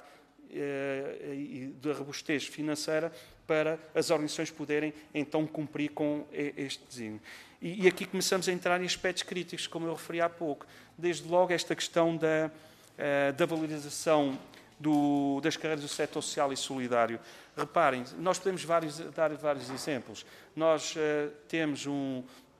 uh, e da robustez financeira para as organizações poderem então cumprir com este desígnio. E, e aqui começamos a entrar em aspectos críticos, como eu referi há pouco. Desde logo esta questão da, uh, da valorização do, das carreiras do setor social e solidário. Reparem, nós podemos vários, dar vários exemplos. Nós uh, temos um,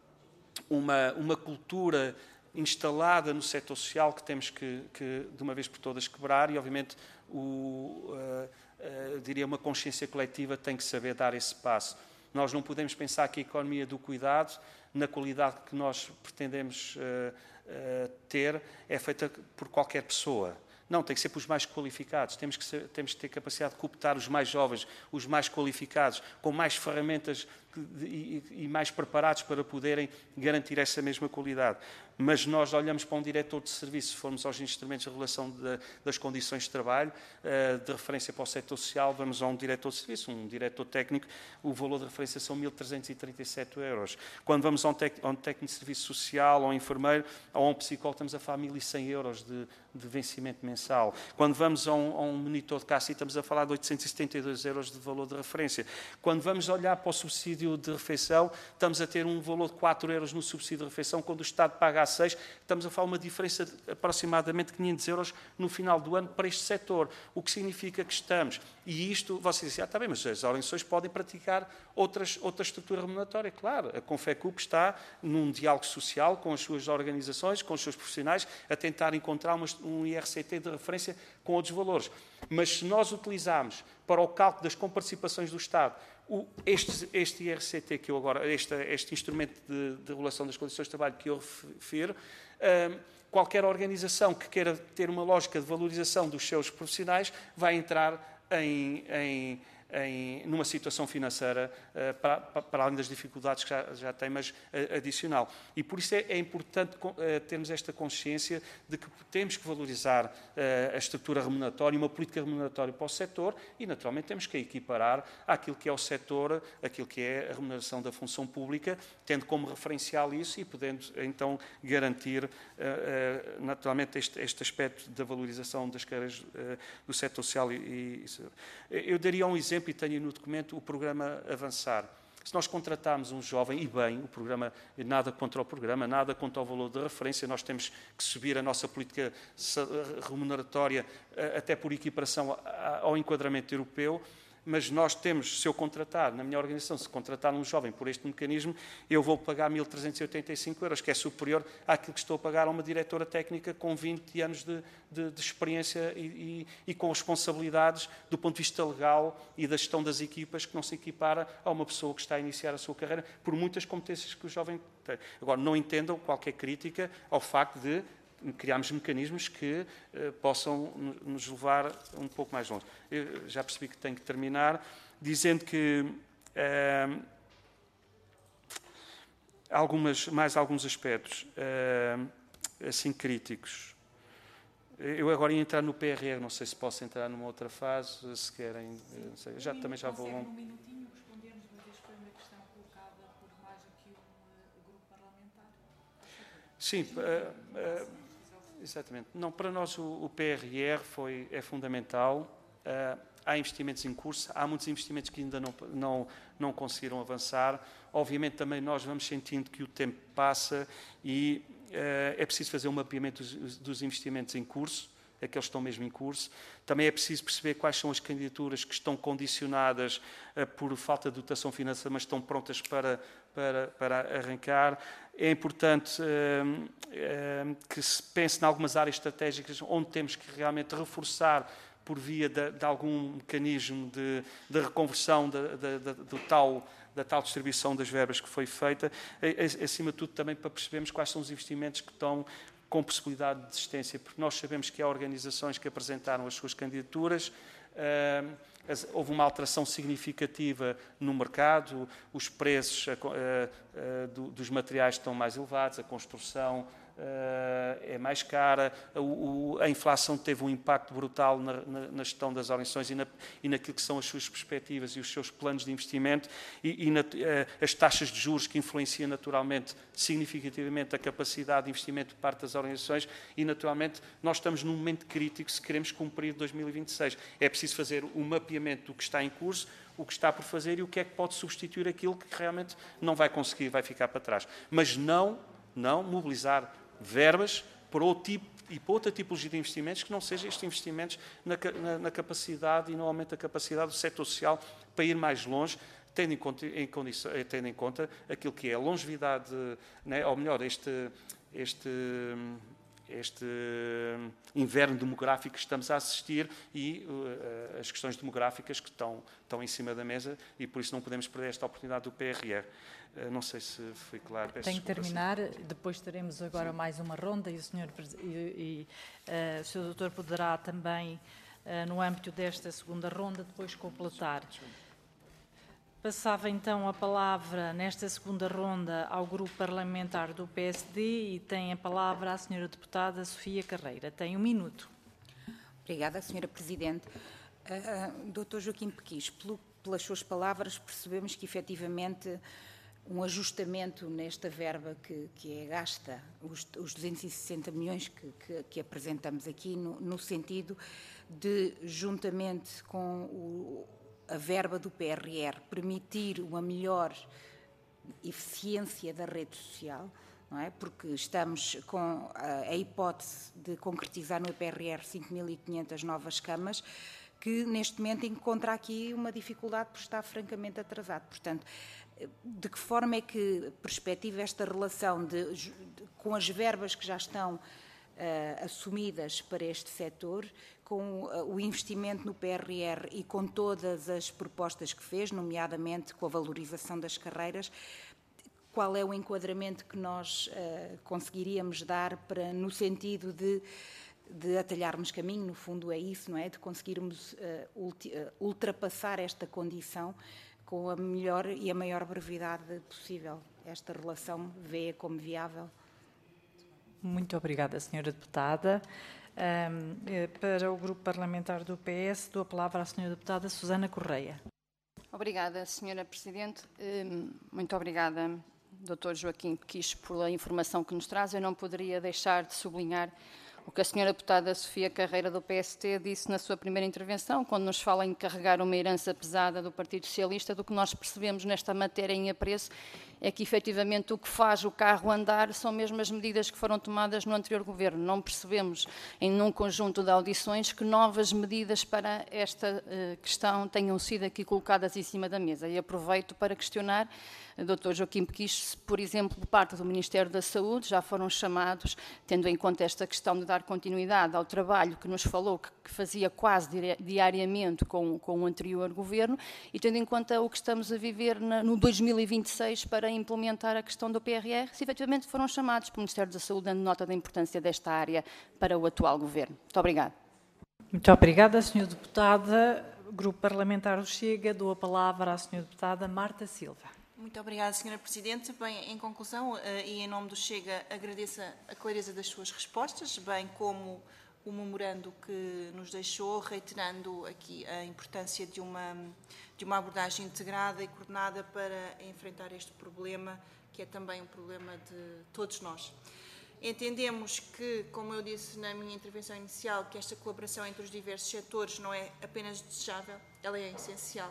uma, uma cultura instalada no setor social que temos que, que, de uma vez por todas, quebrar e, obviamente, o... Uh, Uh, diria, uma consciência coletiva tem que saber dar esse passo. Nós não podemos pensar que a economia do cuidado, na qualidade que nós pretendemos uh, uh, ter, é feita por qualquer pessoa. Não, tem que ser pelos mais qualificados. Temos que, ser, temos que ter capacidade de cooptar os mais jovens, os mais qualificados, com mais ferramentas e, e mais preparados para poderem garantir essa mesma qualidade. Mas nós olhamos para um diretor de serviço, se formos aos instrumentos de regulação de, das condições de trabalho, de referência para o setor social, vamos a um diretor de serviço, um diretor técnico, o valor de referência são mil trezentos e trinta e sete euros. Quando vamos a um, tec, a um técnico de serviço social, ou um enfermeiro, ou a um psicólogo, estamos a falar mil e cem euros de, de vencimento mensal. Quando vamos a um, a um monitor de C A C I, estamos a falar de oitocentos e setenta e dois euros de valor de referência. Quando vamos olhar para o subsídio de refeição, estamos a ter um valor de quatro euros no subsídio de refeição, quando o Estado paga a seis, estamos a falar uma diferença de aproximadamente quinhentos euros no final do ano para este setor, o que significa que estamos, e isto, vocês dizem, ah, está bem, mas as organizações podem praticar outras, outra estrutura remuneratória, claro, a Confecup está num diálogo social com as suas organizações, com os seus profissionais, a tentar encontrar uma, um I R C T de referência com outros valores, mas se nós utilizarmos para o cálculo das comparticipações do Estado O, este, este I R C T que eu agora, este, este instrumento de, de regulação das condições de trabalho que eu refiro, um, qualquer organização que queira ter uma lógica de valorização dos seus profissionais vai entrar em, em, em, numa situação financeira uh, para, para além das dificuldades que já, já tem, mas uh, adicional. E por isso é, é importante uh, termos esta consciência de que temos que valorizar uh, a estrutura remuneratória, uma política remuneratória para o setor e, naturalmente, temos que a equiparar àquilo que é o setor, aquilo que é a remuneração da função pública, tendo como referencial isso e podendo, então, garantir, uh, uh, naturalmente, este, este aspecto da valorização das carreiras uh, do setor social. E, e, eu daria um exemplo, e tenho no documento, o programa Avançar. Se nós contratarmos um jovem, e bem, o programa, nada contra o programa, nada contra o valor de referência, nós temos que subir a nossa política remuneratória, até por equiparação ao enquadramento europeu, mas nós temos, se eu contratar, na minha organização, se contratar um jovem por este mecanismo, eu vou pagar mil trezentos e oitenta e cinco euros, que é superior àquilo que estou a pagar a uma diretora técnica com vinte anos de, de, de experiência e, e, e com responsabilidades do ponto de vista legal e da gestão das equipas, que não se equipara a uma pessoa que está a iniciar a sua carreira, por muitas competências que o jovem tem. Agora, não entendam qualquer crítica ao facto de criarmos mecanismos que uh, possam nos levar um pouco mais longe. Eu já percebi que tenho que terminar dizendo que uh, algumas, mais alguns aspectos uh, assim críticos. Eu agora ia entrar no P R R, não sei se posso entrar numa outra fase, se querem, não sei, já, também já vou... Um minutinho respondermos, uma vez foi uma questão colocada por mais aqui um grupo parlamentar. Sim, uh, uh, exatamente. Não, para nós o, o P R R foi, é fundamental. Uh, há investimentos em curso, há muitos investimentos que ainda não, não, não conseguiram avançar. Obviamente também nós vamos sentindo que o tempo passa e uh, é preciso fazer um mapeamento dos, dos investimentos em curso, aqueles que estão mesmo em curso. Também é preciso perceber quais são as candidaturas que estão condicionadas uh, por falta de dotação financeira, mas estão prontas para, para, para arrancar. É importante uh, uh, que se pense em algumas áreas estratégicas onde temos que realmente reforçar por via de, de algum mecanismo de, de reconversão de, de, de, do tal, da tal distribuição das verbas que foi feita, acima de tudo também para percebermos quais são os investimentos que estão com possibilidade de desistência, porque nós sabemos que há organizações que apresentaram as suas candidaturas, houve uma alteração significativa no mercado, os preços dos materiais estão mais elevados, a construção é mais cara, a inflação teve um impacto brutal na, na, na gestão das organizações e, na, e naquilo que são as suas perspectivas e os seus planos de investimento e, e na, as taxas de juros que influenciam naturalmente, significativamente, a capacidade de investimento de parte das organizações e, naturalmente, nós estamos num momento crítico se queremos cumprir dois mil e vinte e seis. É preciso fazer um mapeamento do que está em curso, o que está por fazer e o que é que pode substituir aquilo que realmente não vai conseguir, vai ficar para trás. Mas não, não mobilizar verbas para outro tipo e para outra tipologia de investimentos que não sejam estes investimentos na, na, na capacidade e no aumento da capacidade do setor social para ir mais longe, tendo em conta, em condição, tendo em conta aquilo que é a longevidade, né, ou melhor, este, este, este inverno demográfico que estamos a assistir e uh, as questões demográficas que estão, estão em cima da mesa e por isso não podemos perder esta oportunidade do P R R. Não sei se foi claro. Tem que terminar, depois teremos agora mais uma ronda e o senhor e, e, uh, o senhor doutor poderá também, uh, no âmbito desta segunda ronda, depois completar. Passava então a palavra nesta segunda ronda ao grupo parlamentar do P S D e tem a palavra a senhora deputada Sofia Carreira. Tem um minuto. Obrigada, senhora Presidente. Uh, doutor Joaquim Pequis, pelo, pelas suas palavras percebemos que efetivamente um ajustamento nesta verba que, que é gasta, os, os duzentos e sessenta milhões que, que, que apresentamos aqui, no, no sentido de, juntamente com o, a verba do P R R, permitir uma melhor eficiência da rede social, não é? Porque estamos com a, a hipótese de concretizar no P R R cinco mil e quinhentas novas camas, que neste momento encontra aqui uma dificuldade por estar francamente atrasado. Portanto, de que forma é que perspectiva esta relação de, de, com as verbas que já estão uh, assumidas para este setor, com uh, o investimento no P R R e com todas as propostas que fez, nomeadamente com a valorização das carreiras, qual é o enquadramento que nós uh, conseguiríamos dar para, no sentido de, de atalharmos caminho, no fundo é isso, não é? De conseguirmos uh, ulti, uh, ultrapassar esta condição com a melhor e a maior brevidade possível. Esta relação vê como viável. Muito obrigada, senhora deputada. Um, para o grupo parlamentar do P S, dou a palavra à senhora deputada Susana Correia. Obrigada, senhora Presidente. Muito obrigada, doutor Joaquim Pequis, pela informação que nos traz. Eu não poderia deixar de sublinhar o que a senhora deputada Sofia Carreira do P S T disse na sua primeira intervenção, quando nos fala em carregar uma herança pesada do Partido Socialista. Do que nós percebemos nesta matéria em apreço é que, efetivamente, o que faz o carro andar são mesmo as medidas que foram tomadas no anterior governo. Não percebemos, em um conjunto de audições, que novas medidas para esta uh, questão tenham sido aqui colocadas em cima da mesa. E aproveito para questionar doutor Joaquim Pequis, se, por exemplo, por parte do Ministério da Saúde, já foram chamados, tendo em conta esta questão de dar continuidade ao trabalho que nos falou, que, que fazia quase diariamente com, com o anterior governo, e tendo em conta o que estamos a viver na, no dois mil e vinte e seis para implementar a questão do P R R, se efetivamente foram chamados pelo Ministério da Saúde, dando nota da importância desta área para o atual governo. Muito obrigada. Muito obrigada, senhora deputada. Grupo Parlamentar do Chega, dou a palavra à senhora deputada Marta Silva. Muito obrigada, senhora Presidente. Bem, em conclusão, uh, e em nome do Chega, agradeço a clareza das suas respostas, bem como o memorando que nos deixou, reiterando aqui a importância de uma, de uma abordagem integrada e coordenada para enfrentar este problema, que é também um problema de todos nós. Entendemos que, como eu disse na minha intervenção inicial, que esta colaboração entre os diversos setores não é apenas desejável, ela é essencial.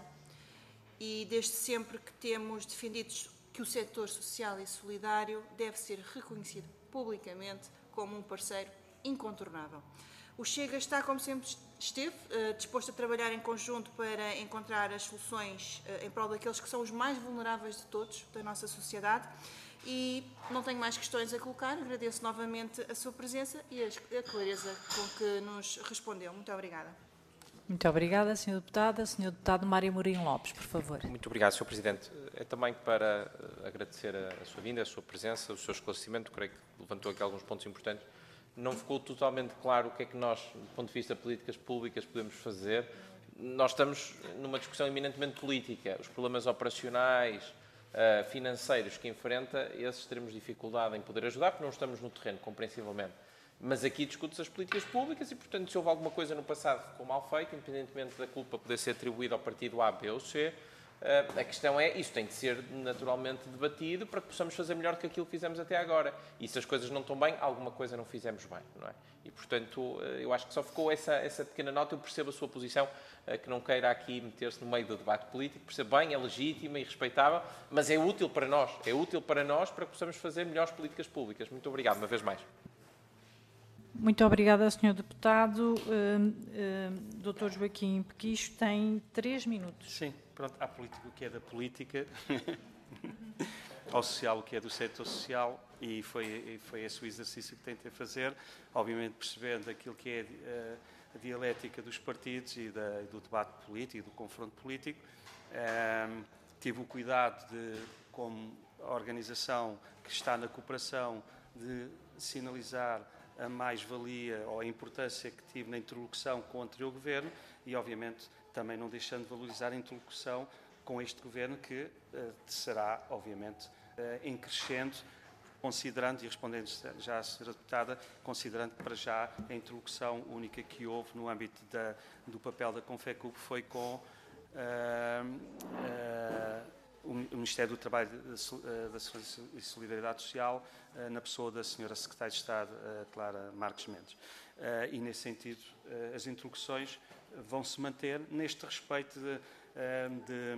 E desde sempre que temos defendido que o setor social e solidário deve ser reconhecido publicamente como um parceiro incontornável. O Chega está, como sempre esteve, disposto a trabalhar em conjunto para encontrar as soluções em prol daqueles que são os mais vulneráveis de todos, da nossa sociedade, e não tenho mais questões a colocar. Agradeço novamente a sua presença e a clareza com que nos respondeu. Muito obrigada. Muito obrigada, senhora deputada. senhor Deputado Mário Mourinho Lopes, por favor. Muito obrigado, senhor Presidente. É também para agradecer a sua vinda, a sua presença, o seu esclarecimento. Creio que levantou aqui alguns pontos importantes. Não ficou totalmente claro o que é que nós, do ponto de vista de políticas públicas, podemos fazer nós estamos numa discussão eminentemente política. Os problemas operacionais, uh, financeiros que enfrenta, esses teremos dificuldade em poder ajudar, porque não estamos no terreno, compreensivelmente. Mas aqui discute-se as políticas públicas e, portanto, se houve alguma coisa no passado que ficou mal feita, independentemente da culpa poder ser atribuída ao partido A, B ou C, a questão é, isso tem de ser naturalmente debatido para que possamos fazer melhor do que aquilo que fizemos até agora. E se as coisas não estão bem, alguma coisa não fizemos bem, não é? E, portanto, eu acho que só ficou essa, essa pequena nota. Eu percebo a sua posição, que não queira aqui meter-se no meio do debate político. Percebo bem, é legítima e respeitável, mas é útil para nós. É útil para nós para que possamos fazer melhores políticas públicas. Muito obrigado, uma vez mais. Muito obrigada, senhor Deputado. Uh, uh, doutor Joaquim Pequicho tem três minutos. Sim, pronto, há político que é da política, ao social o que é do setor social, e foi, foi esse o exercício que tentei fazer, obviamente percebendo aquilo que é uh, a dialética dos partidos e da, do debate político, do confronto político. Uh, tive o cuidado de, como organização que está na cooperação, de sinalizar a mais-valia ou a importância que tive na interlocução com o anterior Governo e, obviamente, também não deixando de valorizar a interlocução com este Governo que uh, será, obviamente, uh, em crescendo, considerando, e respondendo já à senhora Deputada, considerando que para já a interlocução única que houve no âmbito da, do papel da Confecub foi com uh, uh, o Ministério do Trabalho e Solidariedade Social, na pessoa da senhora Secretária de Estado, Clara Marques Mendes. E, nesse sentido, as interlocuções vão se manter neste respeito de, de,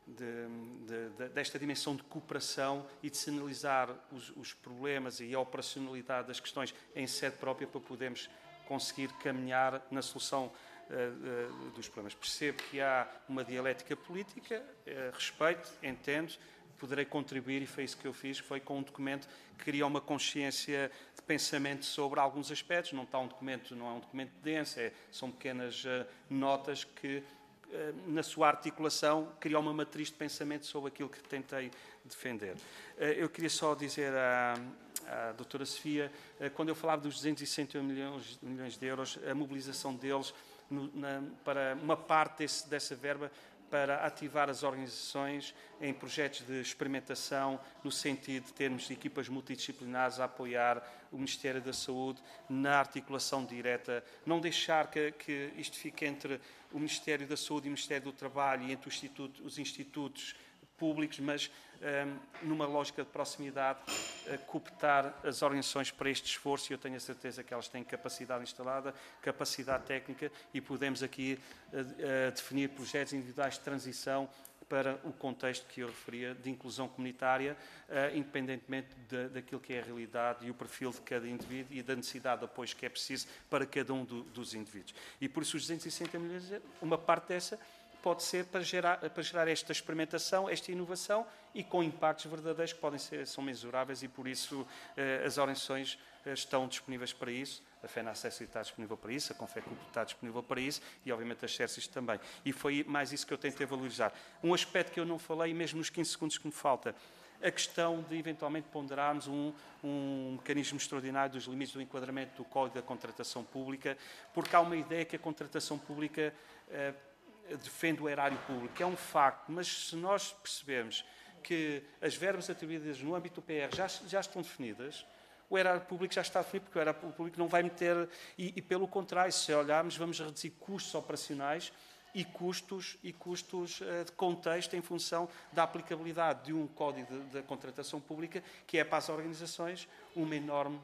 de, de, desta dimensão de cooperação e de sinalizar os, os problemas e a operacionalidade das questões em sede própria para podermos conseguir caminhar na solução Uh, uh, dos problemas. Percebo que há uma dialética política, uh, respeito, entendo, poderei contribuir, e foi isso que eu fiz, foi com um documento que cria uma consciência de pensamento sobre alguns aspectos. Não está um documento, não é um documento denso, é, são pequenas uh, notas que, uh, na sua articulação, criam uma matriz de pensamento sobre aquilo que tentei defender. Uh, eu queria só dizer a à doutora Sofia, uh, quando eu falava dos duzentos e sessenta milhões, milhões de euros, a mobilização deles No, na, para uma parte desse, dessa verba para ativar as organizações em projetos de experimentação, no sentido de termos equipas multidisciplinares a apoiar o Ministério da Saúde na articulação direta, não deixar que, que isto fique entre o Ministério da Saúde e o Ministério do Trabalho e entre o instituto, os institutos públicos, mas um, numa lógica de proximidade, uh, cooptar as organizações para este esforço, e eu tenho a certeza que elas têm capacidade instalada, capacidade técnica, e podemos aqui uh, uh, definir projetos individuais de transição para o contexto que eu referia, de inclusão comunitária, uh, independentemente de, daquilo que é a realidade e o perfil de cada indivíduo e da necessidade de apoio que é preciso para cada um do, dos indivíduos. E por isso os duzentos e sessenta milhões, uma parte dessa pode ser para gerar, para gerar esta experimentação, esta inovação, e com impactos verdadeiros que podem ser, são mensuráveis, e por isso eh, as organizações eh, estão disponíveis para isso, a FENACESS está disponível para isso, a Confecub está disponível para isso, e obviamente a Xerxes também. E foi mais isso que eu tentei valorizar. Um aspecto que eu não falei, mesmo nos quinze segundos que me falta, a questão de eventualmente ponderarmos um, um mecanismo extraordinário dos limites do enquadramento do Código da Contratação Pública, porque há uma ideia que a contratação pública eh, defende o erário público, que é um facto, mas se nós percebermos que as verbas atribuídas no âmbito do P R já, já estão definidas, o erário público já está definido, porque o erário público não vai meter, e, e pelo contrário, se olharmos, vamos reduzir custos operacionais e custos, e custos uh, de contexto em função da aplicabilidade de um código de, de contratação pública, que é para as organizações uma enorme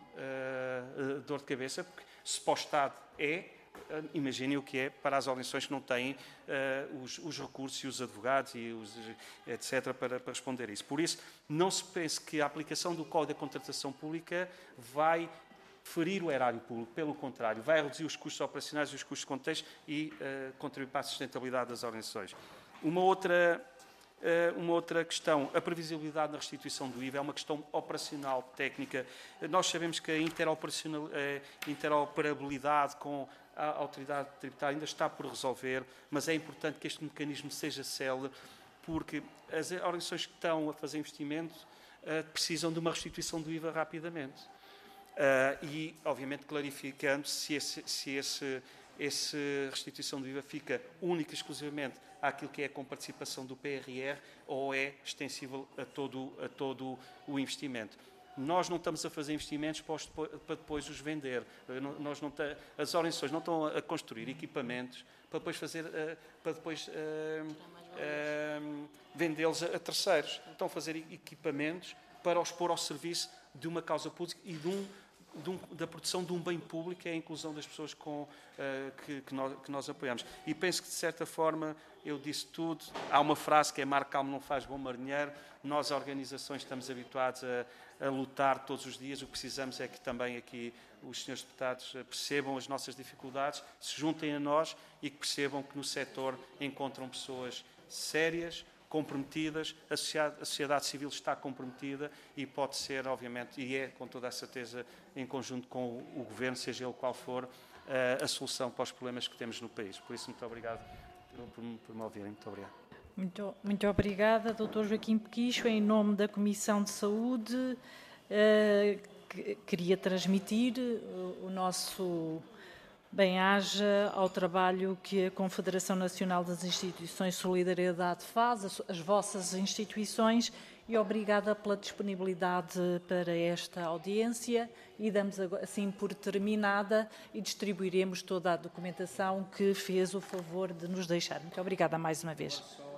uh, uh, dor de cabeça, porque se para o Estado é, imaginem o que é para as organizações que não têm uh, os, os recursos e os advogados e os, etcétera para, para responder a isso. Por isso, não se pense que a aplicação do Código da Contratação Pública vai ferir o erário público, pelo contrário, vai reduzir os custos operacionais e os custos de contexto e uh, contribuir para a sustentabilidade das organizações. Uma outra, uh, uma outra questão, a previsibilidade na restituição do I V A é uma questão operacional, técnica. Nós sabemos que a interoperacional, uh, interoperabilidade com a autoridade tributária ainda está por resolver, mas é importante que este mecanismo seja célere, porque as organizações que estão a fazer investimento uh, precisam de uma restituição do I V A rapidamente. Uh, e, obviamente, clarificando se, esse, se esse, essa restituição do I V A fica única e exclusivamente àquilo que é a comparticipação do P R R ou é extensível a todo, a todo o investimento. Nós não estamos a fazer investimentos para depois os vender. Nós não, as organizações não estão a construir equipamentos para depois, fazer, para depois uh, uh, vendê-los a terceiros. Estão a fazer equipamentos para os pôr ao serviço de uma causa pública e de um, de um, da produção de um bem público, que é a inclusão das pessoas com, uh, que, que, nós, que nós apoiamos. E penso que, de certa forma, eu disse tudo. Há uma frase que é: mar calmo não faz bom marinheiro. Nós, organizações, estamos habituados a, a lutar todos os dias. O que precisamos é que também aqui os senhores deputados percebam as nossas dificuldades, se juntem a nós e que percebam que no setor encontram pessoas sérias, comprometidas, a sociedade, a sociedade civil está comprometida e pode ser, obviamente, e é com toda a certeza, em conjunto com o, o Governo, seja ele qual for, a, a solução para os problemas que temos no país. Por isso, muito obrigado por, por, por me ouvirem. Muito obrigado. Muito, muito obrigada, doutor Joaquim Pequicho. Em nome da Comissão de Saúde, eh, que, queria transmitir o, o nosso bem-aja ao trabalho que a Confederação Nacional das Instituições de Solidariedade faz, as, as vossas instituições, e obrigada pela disponibilidade para esta audiência, e damos assim por terminada e distribuiremos toda a documentação que fez o favor de nos deixar. Muito obrigada mais uma vez.